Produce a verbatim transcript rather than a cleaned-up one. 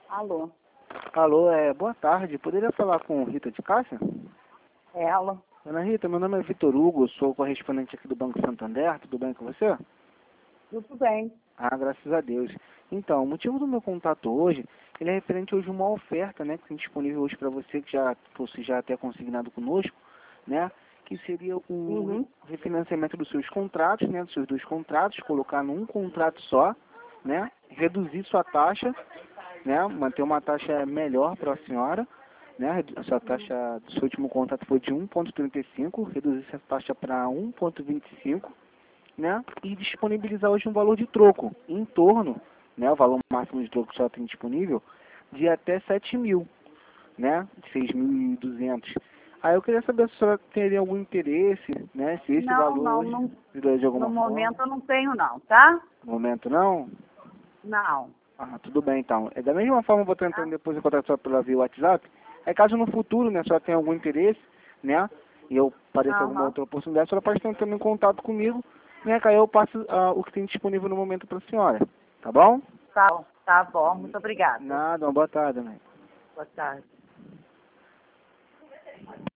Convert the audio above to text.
Alô, Alô, é, boa tarde. Poderia falar com Rita de Cássia? é ela? Ana Rita, meu nome é Vitor Hugo, sou correspondente aqui do Banco Santander. Tudo bem com você? Tudo bem. Ah, graças a Deus. Então, o motivo do meu contato hoje, ele é referente hoje a uma oferta, né, que tem disponível hoje para você, que já fosse já até consignado conosco, né, que seria o Uhum. refinanciamento dos seus contratos, né, dos seus dois contratos, colocar num contrato só, né, reduzir sua taxa, né, manter uma taxa melhor para a senhora, né, a sua taxa do seu último contrato foi de um vírgula trinta e cinco, reduzir essa taxa para um vírgula vinte e cinco, né, e disponibilizar hoje um valor de troco em torno, né, o valor máximo de troco que só tem disponível, de até sete mil, né, seis mil e duzentos. Aí eu queria saber se a senhora teria algum interesse, né, se esse Não, valor não, hoje, não, de alguma no forma, momento eu não tenho não, tá? no momento não. Não, Ah, tudo bem então. É da mesma forma eu vou estar tá? entrando depois em contato só pela via WhatsApp. É caso no futuro, né, a senhora tenha algum interesse, né, e eu pareça alguma Aham. outra oportunidade, a senhora pode estar entrando em contato comigo, né, que aí eu passo ah, o que tem disponível no momento para a senhora. Tá bom? Tá bom, tá bom, muito obrigada. Nada, uma boa tarde, né? Boa tarde.